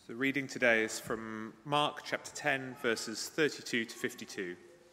The reading today is from Mark chapter 10, verses 32 to 52.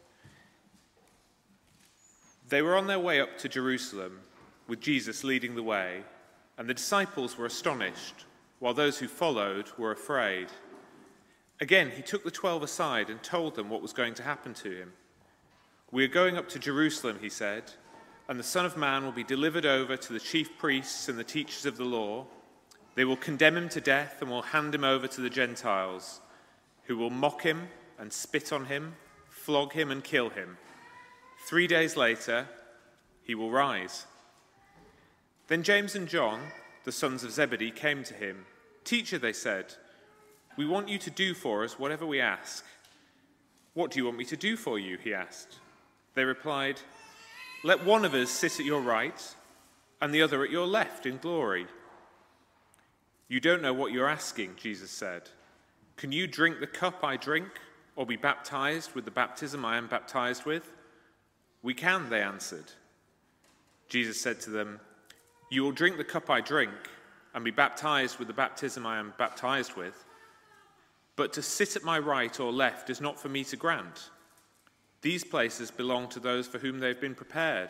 They were on their way up to Jerusalem, with Jesus leading the way, and the disciples were astonished, while those who followed were afraid. Again, he took the 12 aside and told them what was going to happen to him. "We are going up to Jerusalem," he said, "and the Son of Man will be delivered over to the chief priests and the teachers of the law. They will condemn him to death and will hand him over to the Gentiles, who will mock him and spit on him, flog him and kill him. 3 days later, he will rise." Then James and John, the sons of Zebedee, came to him. "Teacher," they said, "we want you to do for us whatever we ask." "What do you want me to do for you?" he asked. They replied, "Let one of us sit at your right and the other at your left in glory." "You don't know what you're asking," Jesus said. "Can you drink the cup I drink, or be baptized with the baptism I am baptized with?" "We can," they answered. Jesus said to them, "You will drink the cup I drink and be baptized with the baptism I am baptized with. But to sit at my right or left is not for me to grant. These places belong to those for whom they have been prepared."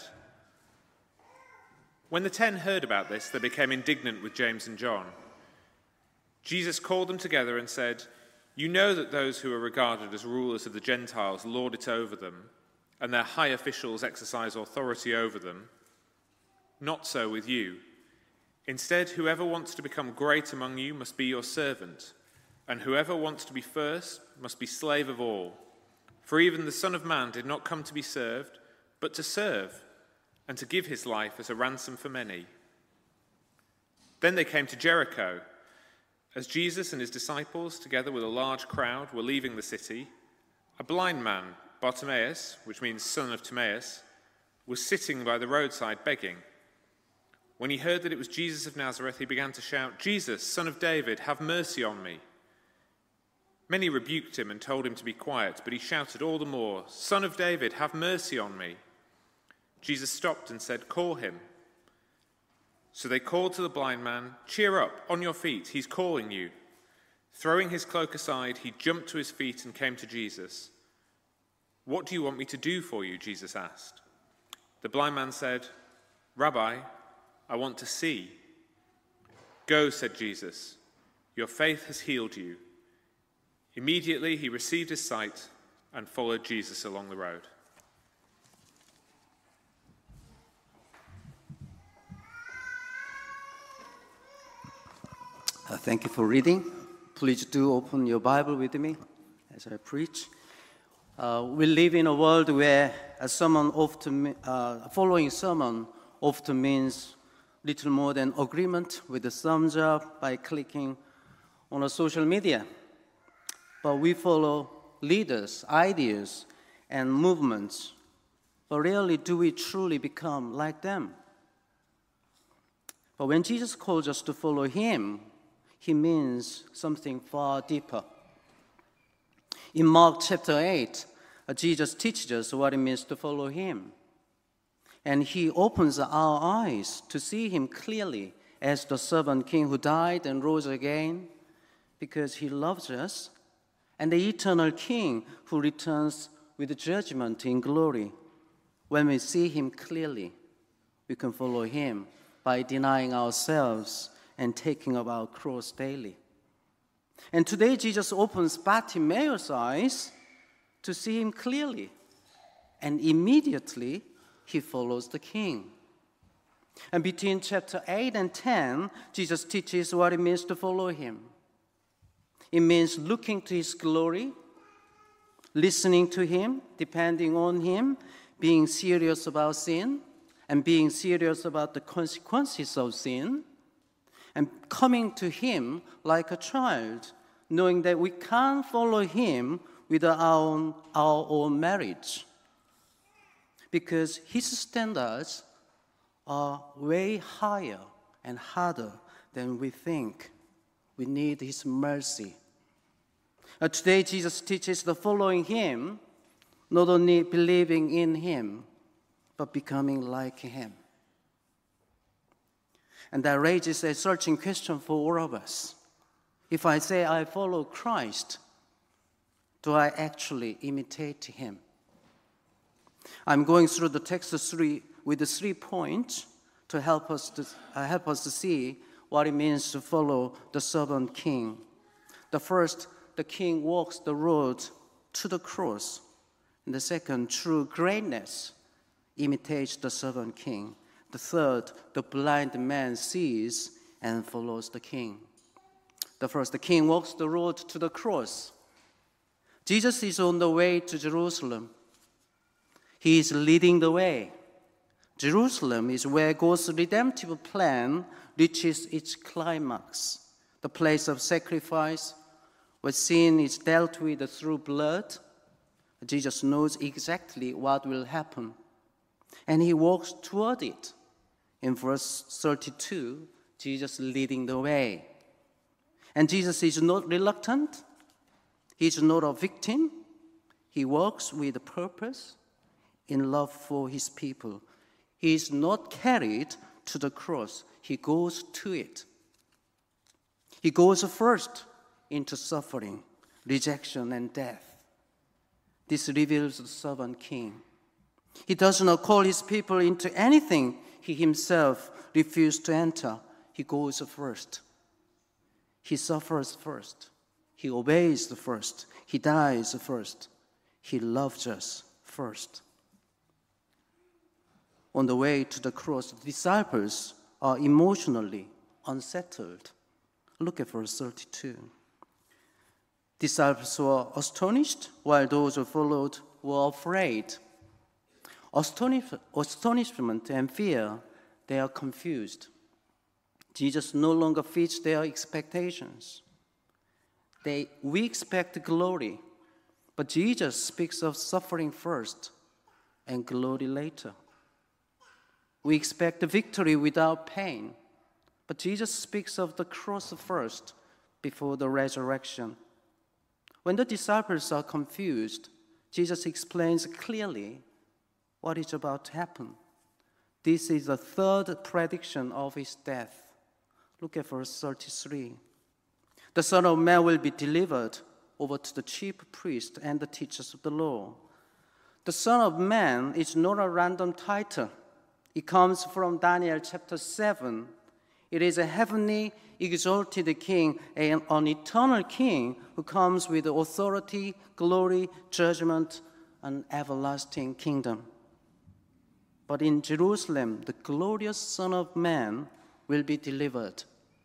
When the 10 heard about this, they became indignant with James and John. Jesus called them together and said, "You know that those who are regarded as rulers of the Gentiles lord it over them, and their high officials exercise authority over them. Not so with you. Instead, whoever wants to become great among you must be your servant, and whoever wants to be first must be slave of all. For even the Son of Man did not come to be served, but to serve, and to give his life as a ransom for many." Then they came to Jericho. As Jesus and his disciples, together with a large crowd, were leaving the city, a blind man, Bartimaeus, which means son of Timaeus, was sitting by the roadside begging. When he heard that it was Jesus of Nazareth, he began to shout, "Jesus, Son of David, have mercy on me." Many rebuked him and told him to be quiet, but he shouted all the more, "Son of David, have mercy on me." Jesus stopped and said, "Call him." So they called to the blind man, "Cheer up, on your feet, he's calling you." Throwing his cloak aside, he jumped to his feet and came to Jesus. "What do you want me to do for you?" Jesus asked. The blind man said, "Rabbi, I want to see." "Go," said Jesus, "your faith has healed you." Immediately he received his sight and followed Jesus along the road. Thank you for reading. Please do open your Bible with me as I preach. We live in a world where following sermon often means little more than agreement with a thumbs up by clicking on a social media. But we follow leaders, ideas, and movements, but rarely do we truly become like them. But when Jesus calls us to follow him, he means something far deeper. In Mark chapter 8, Jesus teaches us what it means to follow him. And he opens our eyes to see him clearly as the servant king who died and rose again because he loves us, and the eternal king who returns with judgment in glory. When we see him clearly, we can follow him by denying ourselves and taking up our cross daily. And today Jesus opens Bartimaeus' eyes to see him clearly, and immediately he follows the king. And between chapter 8 and 10, Jesus teaches what it means to follow him. It means looking to his glory, listening to him, depending on him, being serious about sin, and being serious about the consequences of sin, and coming to him like a child, knowing that we can't follow him without our own marriage, because his standards are way higher and harder than we think. We need his mercy. Today, Jesus teaches that following him, not only believing in him, but becoming like him. And that raises a searching question for all of us. If I say I follow Christ, do I actually imitate him? I'm going through the text with the 3 points to help us to see what it means to follow the servant king. The first, the king walks the road to the cross. And the second, true greatness imitates the servant king. The third, the blind man sees and follows the king. The first, the king walks the road to the cross. Jesus is on the way to Jerusalem. He is leading the way. Jerusalem is where God's redemptive plan reaches its climax, the place of sacrifice, where sin is dealt with through blood. Jesus knows exactly what will happen, and he walks toward it. In verse 32, Jesus leading the way. And Jesus is not reluctant. He's not a victim. He walks with a purpose in love for his people. He is not carried to the cross. He goes to it. He goes first into suffering, rejection, and death. This reveals the servant king. He does not call his people into anything he himself refused to enter. He goes first. He suffers first. He obeys first. He dies first. He loves us first. On the way to the cross, the disciples are emotionally unsettled. Look at verse 32. Disciples were astonished, while those who followed were afraid. Astonishment and fear, they are confused. Jesus no longer fits their expectations. We expect glory, but Jesus speaks of suffering first and glory later. We expect victory without pain, but Jesus speaks of the cross first before the resurrection. When the disciples are confused, Jesus explains clearly what is about to happen. This is the third prediction of his death. Look at verse 33. The Son of Man will be delivered over to the chief priests and the teachers of the law. The Son of Man is not a random title. It comes from Daniel chapter 7. It is a heavenly, exalted king, an eternal king who comes with authority, glory, judgment, and everlasting kingdom. But in Jerusalem, the glorious Son of Man will be delivered.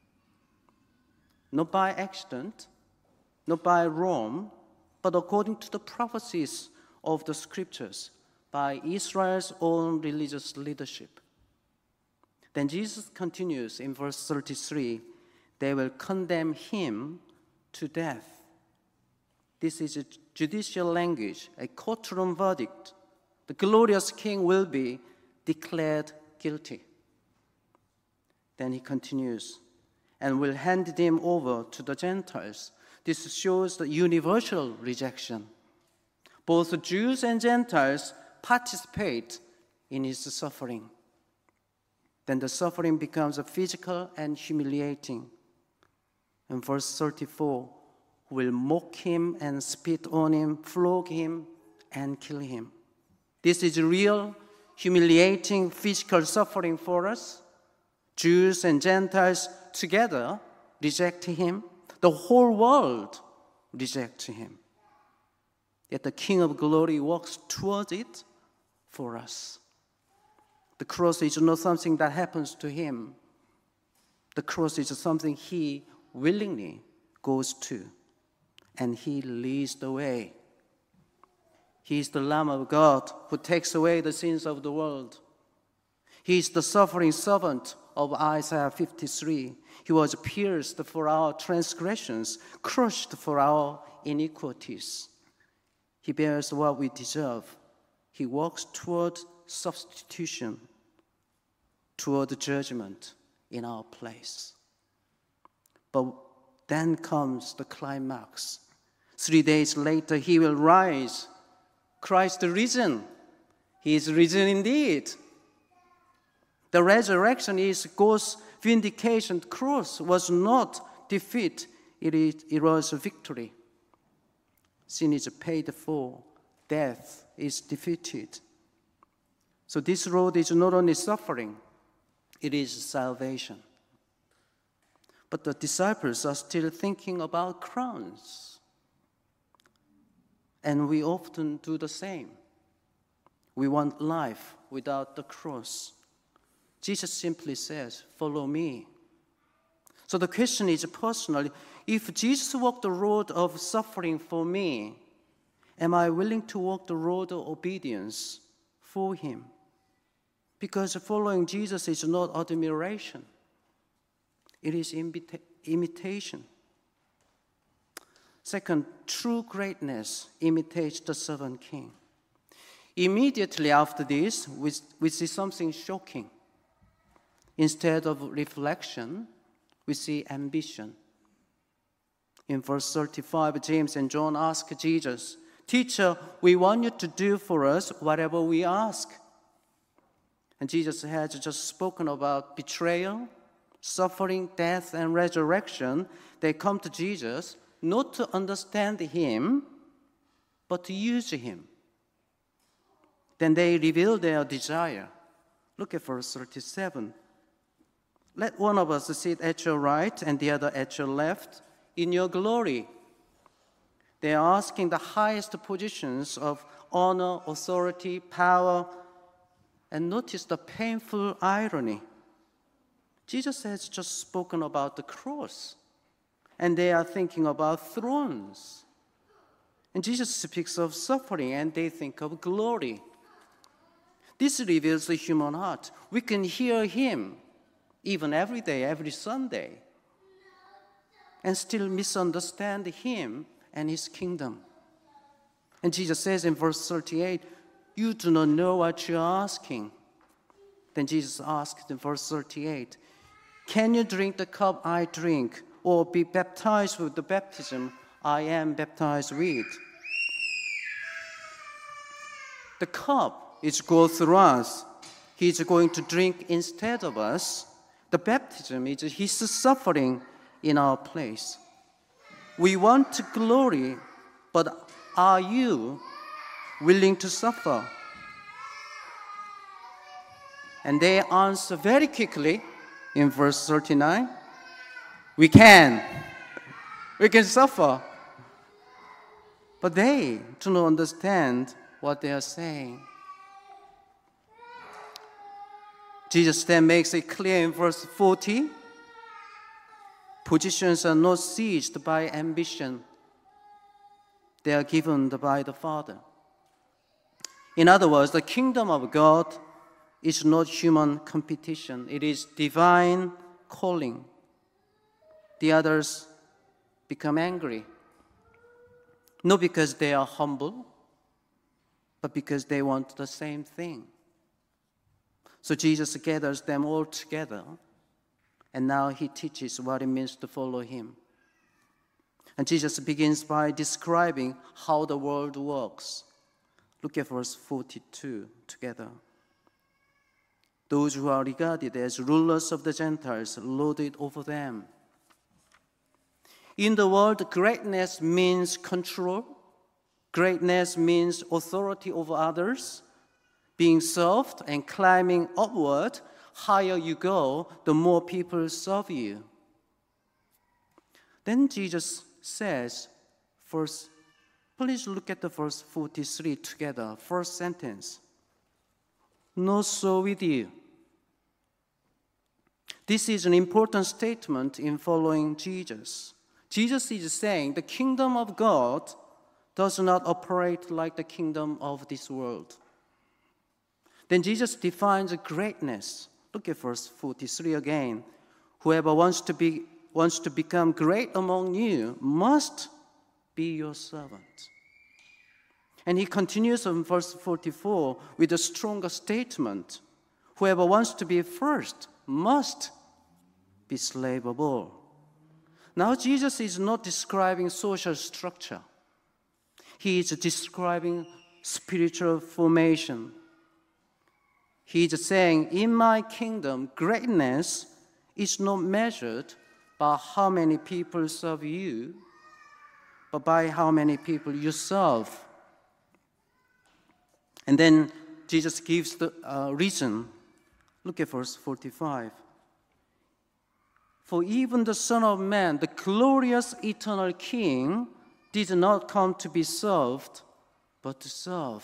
Not by accident, not by Rome, but according to the prophecies of the scriptures, by Israel's own religious leadership. Then Jesus continues in verse 33, they will condemn him to death. This is a judicial language, a courtroom verdict. The glorious king will be declared guilty. Then he continues, and will hand him over to the Gentiles. This shows the universal rejection. Both Jews and Gentiles participate in his suffering. Then the suffering becomes physical and humiliating. In verse 34, who will mock him and spit on him, flog him, and kill him. This is real, humiliating physical suffering for us. Jews and Gentiles together reject him. The whole world rejects him. Yet the King of Glory walks towards it for us. The cross is not something that happens to him. The cross is something he willingly goes to, and he leads the way. He is the Lamb of God who takes away the sins of the world. He is the suffering servant of Isaiah 53. He was pierced for our transgressions, crushed for our iniquities. He bears what we deserve. He walks toward substitution, toward judgment in our place. But then comes the climax. 3 days later, he will rise. Christ risen. He is risen indeed. The resurrection is God's vindication. The cross was not defeat. it was a victory. Sin is paid for. Death is defeated. So this road is not only suffering, it is salvation. But the disciples are still thinking about crowns. And we often do the same. We want life without the cross. Jesus simply says, "Follow me." So the question is personal. If Jesus walked the road of suffering for me, am I willing to walk the road of obedience for him? Because following Jesus is not admiration. It is imitation. Second, true greatness imitates the servant king. Immediately after this, we see something shocking. Instead of reflection, we see ambition. In verse 35, James and John ask Jesus, "Teacher, we want you to do for us whatever we ask." And Jesus has just spoken about betrayal, suffering, death, and resurrection. They come to Jesus not to understand him, but to use him. Then they reveal their desire. Look at verse 37. "Let one of us sit at your right and the other at your left in your glory." They are asking the highest positions of honor, authority, power, and notice the painful irony. Jesus has just spoken about the cross, and they are thinking about thrones. And Jesus speaks of suffering, and they think of glory. This reveals the human heart. We can hear him even every day, every Sunday, and still misunderstand him and his kingdom. And Jesus says in verse 38, "You do not know what you are asking." Then Jesus asked in verse 38, "Can you drink the cup I drink, or be baptized with the baptism I am baptized with?" The cup is going through us. He is going to drink instead of us. The baptism is his suffering in our place. We want glory, but are you willing to suffer? And they answer very quickly in verse 39, "We can. We can suffer." But they do not understand what they are saying. Jesus then makes it clear in verse 40, positions are not seized by ambition. They are given by the Father. In other words, the kingdom of God is not human competition. It is divine calling. The others become angry, not because they are humble, but because they want the same thing. So Jesus gathers them all together, and now he teaches what it means to follow him. And Jesus begins by describing how the world works. Look at verse 42 together. "Those who are regarded as rulers of the Gentiles lord it over them." In the world, greatness means control. Greatness means authority over others, being served and climbing upward. Higher you go, the more people serve you. Then Jesus says, please look at the verse 43 together, first sentence. "Not so with you." This is an important statement in following Jesus. Jesus is saying the kingdom of God does not operate like the kingdom of this world. Then Jesus defines greatness. Look at verse 43 again. "Whoever wants to become great among you must be your servant." And he continues in verse 44 with a stronger statement. "Whoever wants to be first must be slave of all." Now Jesus is not describing social structure. He is describing spiritual formation. He is saying, in my kingdom, greatness is not measured by how many people serve you, but by how many people you serve. And then Jesus gives the reason. Look at verse 45. For even the Son of Man, the glorious eternal King, did not come to be served, but to serve.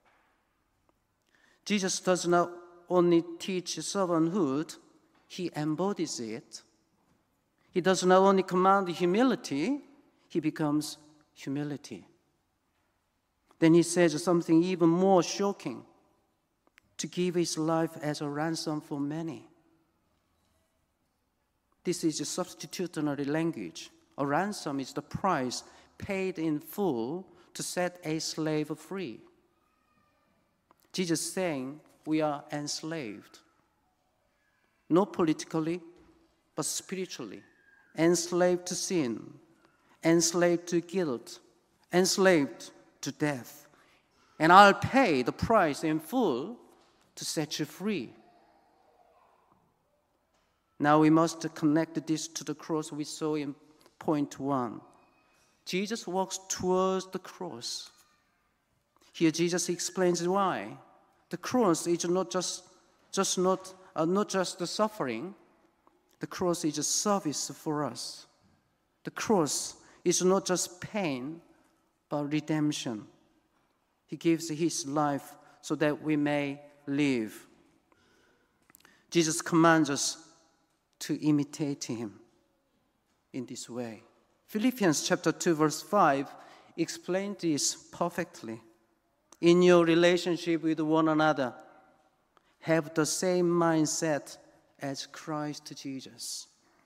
Jesus does not only teach servanthood, he embodies it. He does not only command humility, he becomes humility. Then he says something even more shocking, to give his life as a ransom for many. This is a substitutionary language. A ransom is the price paid in full to set a slave free. Jesus is saying we are enslaved, not politically, but spiritually. Enslaved to sin, enslaved to guilt, enslaved to death. And I'll pay the price in full to set you free. Now we must connect this to the cross we saw in point 1. Jesus walks towards the cross. Here Jesus explains why. The cross is not just the suffering. The cross is a service for us. The cross is not just pain, but redemption. He gives his life so that we may live. Jesus commands us to imitate him in this way. Philippians chapter 2 verse 5 explains this perfectly. In your relationship with one another, have the same mindset as Christ Jesus.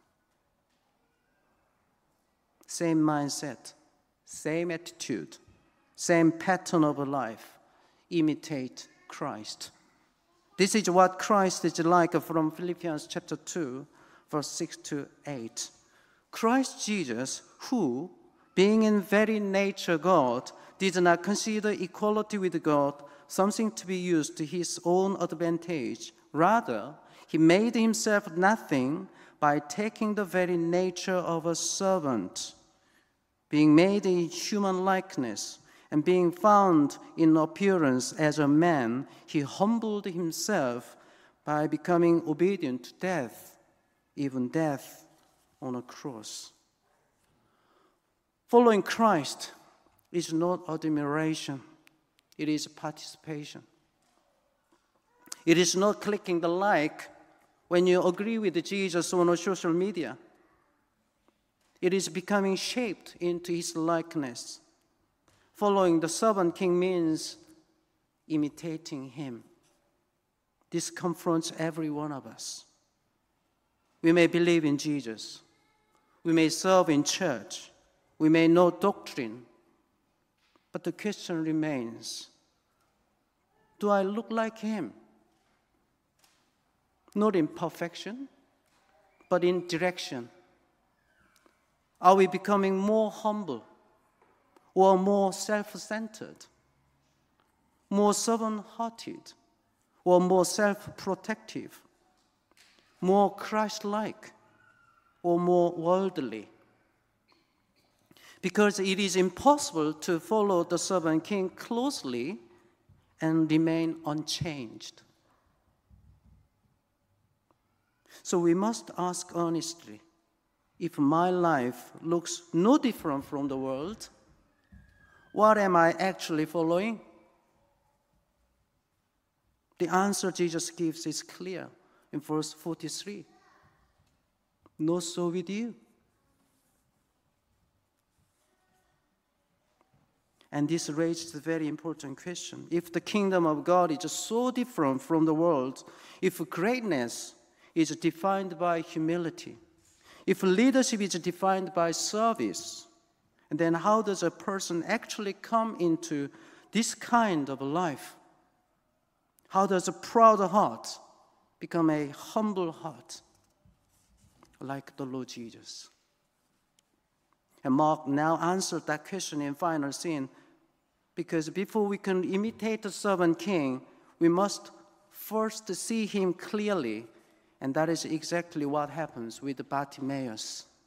Same mindset, same attitude, same pattern of life. Imitate Christ. This is what Christ is like from Philippians chapter 2, verse 6 to 8. Christ Jesus, who, being in very nature God, did not consider equality with God something to be used to his own advantage. Rather, he made himself nothing by taking the very nature of a servant, being made in human likeness, and being found in appearance as a man, he humbled himself by becoming obedient to death, even death on a cross. Following Christ is not admiration, it is participation. It is not clicking the like when you agree with Jesus on social media. It is becoming shaped into his likeness. Following the servant king means imitating him. This confronts every one of us. We may believe in Jesus. We may serve in church. We may know doctrine. But the question remains, do I look like him? Not in perfection, but in direction. Are we becoming more humble or more self-centered, more servant-hearted, or more self-protective, more Christ-like, or more worldly? Because it is impossible to follow the servant king closely and remain unchanged. So we must ask honestly, if my life looks no different from the world, what am I actually following? The answer Jesus gives is clear in verse 43. Not so with you. And this raises a very important question. If the kingdom of God is so different from the world, if greatness is defined by humility, if leadership is defined by service, then how does a person actually come into this kind of life? How does a proud heart become a humble heart, like the Lord Jesus? And Mark now answered that question in final scene, because before we can imitate the servant king, we must first see him clearly, and that is exactly what happens with Bartimaeus.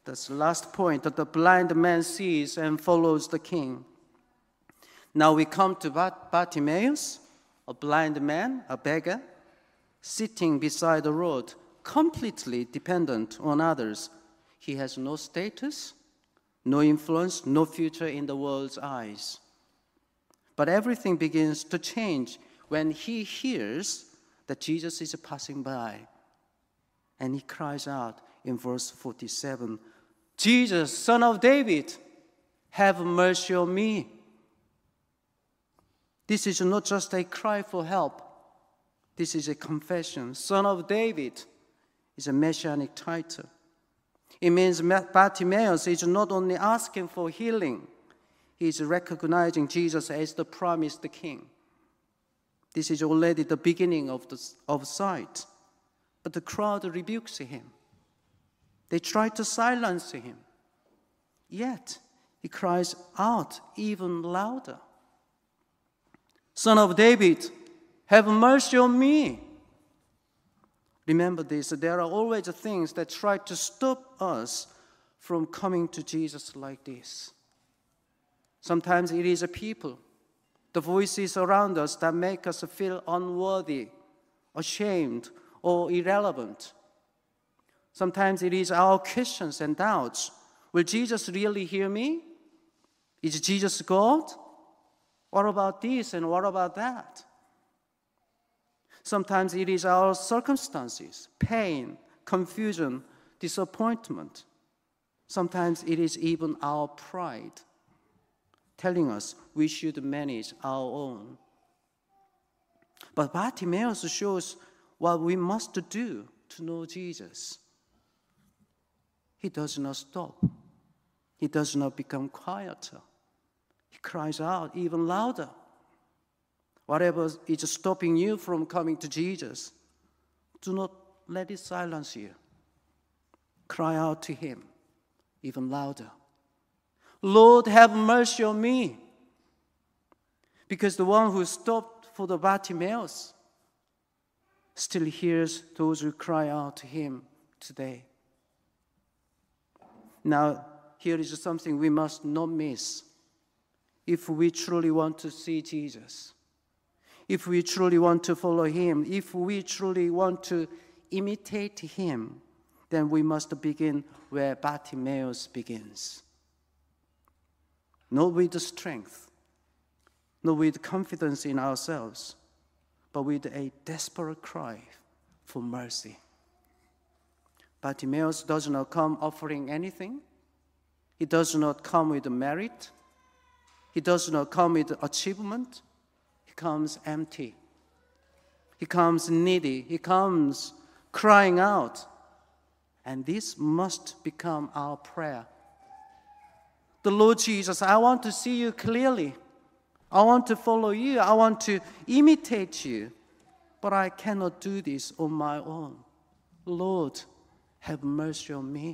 That's the last point, that the blind man sees and follows the king. Now we come to Bartimaeus, a blind man, a beggar, sitting beside the road, completely dependent on others. He has no status, no influence, no future in the world's eyes. But everything begins to change when he hears that Jesus is passing by. And he cries out in verse 47, "Jesus, Son of David, have mercy on me." This is not just a cry for help. This is a confession. Son of David is a messianic title. It means Bartimaeus is not only asking for healing, he is recognizing Jesus as the promised king. This is already the beginning of sight. But the crowd rebukes him. They try to silence him. Yet he cries out even louder, "Son of David, have mercy on me." Remember this, there are always things that try to stop us from coming to Jesus like this. Sometimes it is people, the voices around us that make us feel unworthy, ashamed, or irrelevant. Sometimes it is our questions and doubts. Will Jesus really hear me? Is Jesus God? What about this and what about that? Sometimes it is our circumstances, pain, confusion, disappointment. Sometimes it is even our pride telling us we should manage our own. But Bartimaeus shows what we must do to know Jesus. He does not stop. He does not become quieter. He cries out even louder. Whatever is stopping you from coming to Jesus, do not let it silence you. Cry out to him even louder. "Lord, have mercy on me." Because the one who stopped for the Bartimaeus still hears those who cry out to him today. Now, here is something we must not miss. If we truly want to see Jesus, if we truly want to follow him, if we truly want to imitate him, then we must begin where Bartimaeus begins. Not with strength, not with confidence in ourselves, but with a desperate cry for mercy. Bartimaeus does not come offering anything. He does not come with merit. He does not come with achievement. He comes empty. He comes needy. He comes crying out. And this must become our prayer. The Lord Jesus, I want to see you clearly. I want to follow you. I want to imitate you. But I cannot do this on my own. Lord, have mercy on me.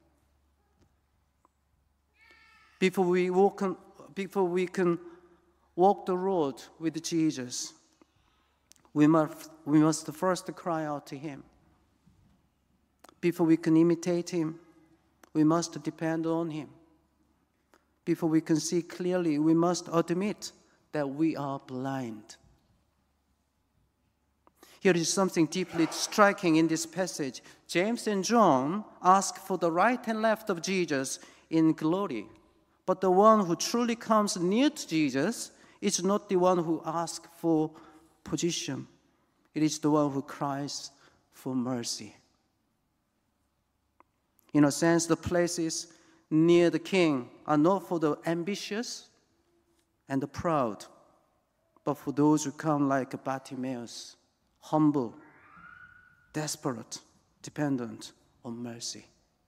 Before we can walk the road with Jesus, we must first cry out to him. Before we can imitate him, we must depend on him. Before we can see clearly, we must admit that we are blind. Here is something deeply striking in this passage. James and John ask for the right and left of Jesus in glory. But the one who truly comes near to Jesus is not the one who asks for position. It is the one who cries for mercy. In a sense, the places near the king are not for the ambitious and the proud, but for those who come like Bartimaeus, humble, desperate, dependent on mercy.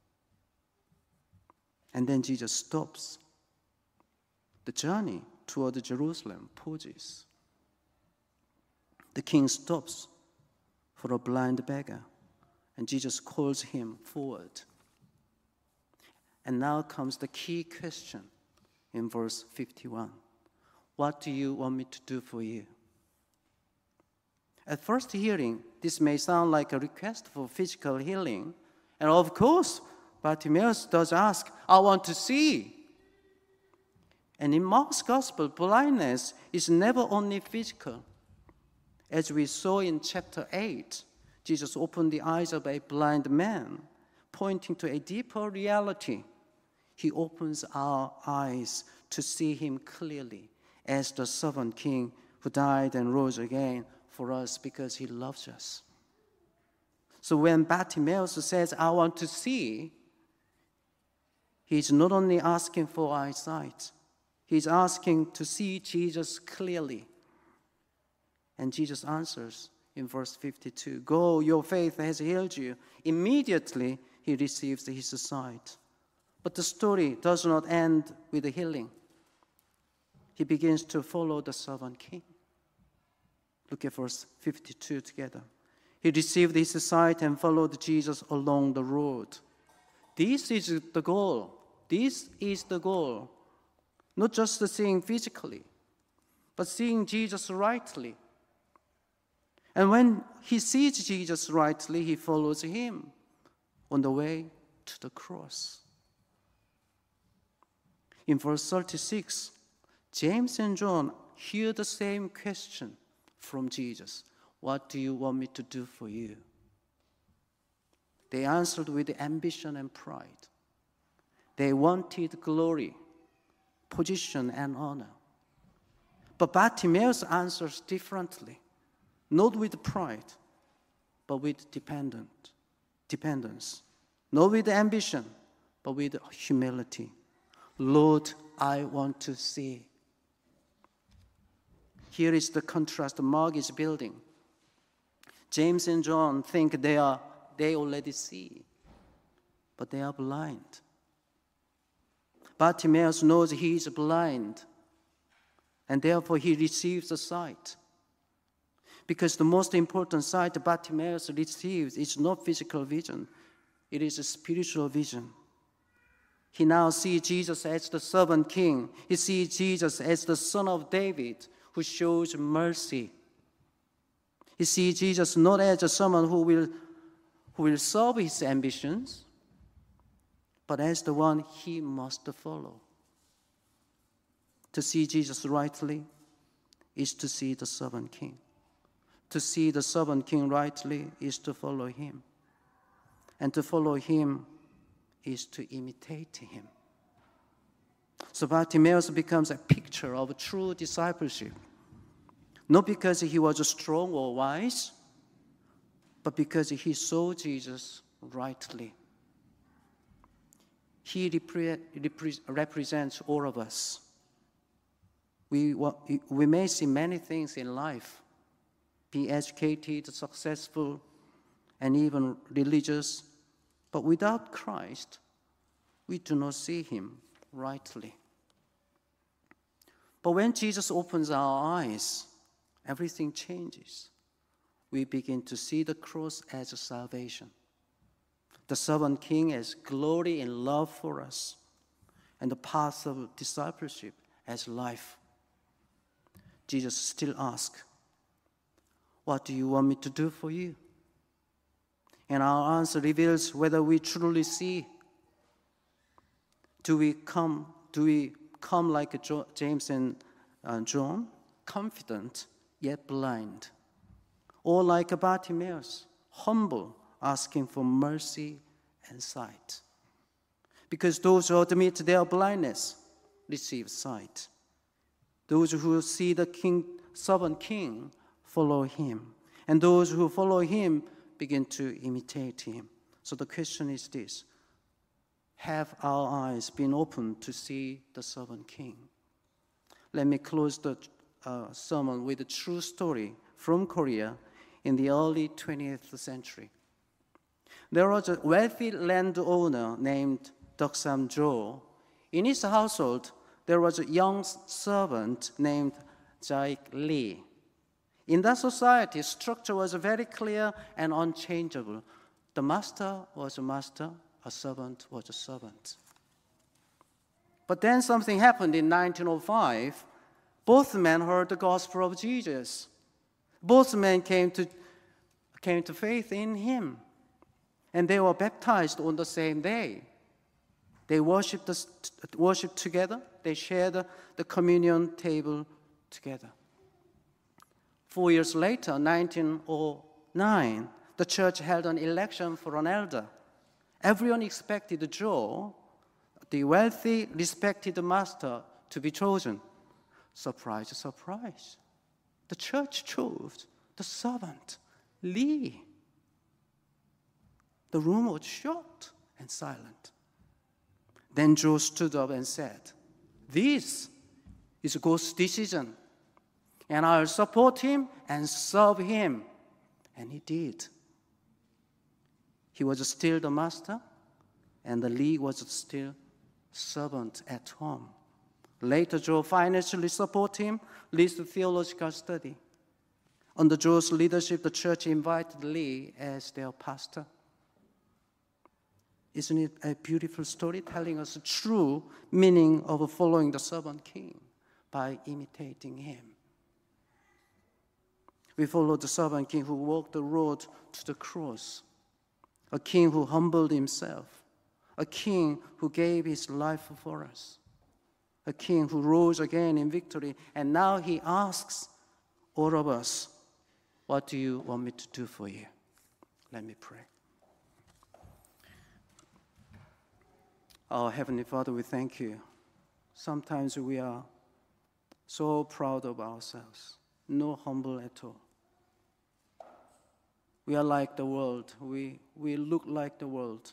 And then Jesus stops. The journey toward Jerusalem pauses. The king stops for a blind beggar, and Jesus calls him forward. And now comes the key question in verse 51. What do you want me to do for you? At first hearing, this may sound like a request for physical healing. And of course, Bartimaeus does ask, I want to see. And in Mark's gospel, blindness is never only physical. As we saw in chapter 8, Jesus opened the eyes of a blind man, pointing to a deeper reality. He opens our eyes to see him clearly as the servant king who died and rose again for us because he loves us. So when Bartimaeus says, I want to see, he's not only asking for eyesight, he's asking to see Jesus clearly. And Jesus answers in verse 52, go, your faith has healed you. Immediately he receives his sight. But the story does not end with the healing. He begins to follow the servant king. Look at verse 52 together. He received his sight and followed Jesus along the road. This is the goal. This is the goal. Not just seeing physically, but seeing Jesus rightly. And when he sees Jesus rightly, he follows him on the way to the cross. In verse 36, James and John hear the same question from Jesus. What do you want me to do for you? They answered with ambition and pride. They wanted glory, position, and honor. But Bartimaeus answers differently, not with pride, but with dependence. Not with ambition, but with humility. Lord, I want to see. Here is the contrast Mark is building. James and John think they already see, but they are blind. Bartimaeus knows he is blind, and therefore he receives the sight. Because the most important sight Bartimaeus receives is not physical vision, it is a spiritual vision. He now sees Jesus as the servant king. He sees Jesus as the son of David who shows mercy. He sees Jesus not as someone who will serve his ambitions, but as the one he must follow. To see Jesus rightly is to see the servant king. To see the servant king rightly is to follow him. And to follow him is to imitate him. So Bartimaeus becomes a picture of true discipleship. Not because he was strong or wise, but because he saw Jesus rightly. He represents all of us. We may see many things in life, be educated, successful, and even religious, but without Christ, we do not see him rightly. But when Jesus opens our eyes, everything changes. We begin to see the cross as a salvation, the servant king as glory and love for us, and the path of discipleship as life. Jesus still asks, what do you want me to do for you? And our answer reveals whether we truly see. Do we come like James and John, confident yet blind? Or like Bartimaeus, humble, asking for mercy and sight? Because those who admit their blindness receive sight. Those who see the servant king follow him. And those who follow him begin to imitate him. So the question is this: have our eyes been opened to see the servant king? Let me close the sermon with a true story from Korea in the early 20th century. There was a wealthy landowner named Deok Jo. In his household, there was a young servant named Jaik Lee. In that society, structure was very clear and unchangeable. The master was a master, a servant was a servant. But then something happened in 1905. Both men heard the gospel of Jesus. Both men came to faith in him. And they were baptized on the same day. They worshiped together. They shared the communion table together. 4 years later, 1909, the church held an election for an elder. Everyone expected Joe, the wealthy, respected master, to be chosen. Surprise, surprise. The church chose the servant, Lee. The room was shocked and silent. Then Joe stood up and said, "This is God's decision, and I'll support him and serve him." And he did. He was still the master, and the Lee was still servant at home. Later, Joe financially supported him, leads to theological study. Under Joe's leadership, the church invited Lee as their pastor. Isn't it a beautiful story telling us the true meaning of following the servant king by imitating him? We follow the servant king who walked the road to the cross, a king who humbled himself, a king who gave his life for us, a king who rose again in victory, and now he asks all of us, "What do you want me to do for you?" Let me pray. Our Heavenly Father, we thank you. Sometimes we are so proud of ourselves, no humble at all. We are like the world. We look like the world.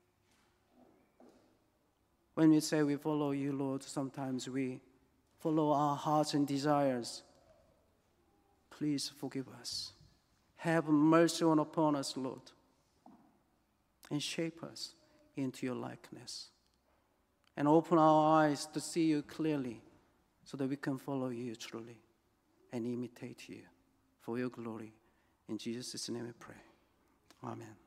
When we say we follow you, Lord, sometimes we follow our hearts and desires. Please forgive us. Have mercy upon us, Lord, and shape us into your likeness. And open our eyes to see you clearly so that we can follow you truly and imitate you for your glory. In Jesus' name we pray. Amen.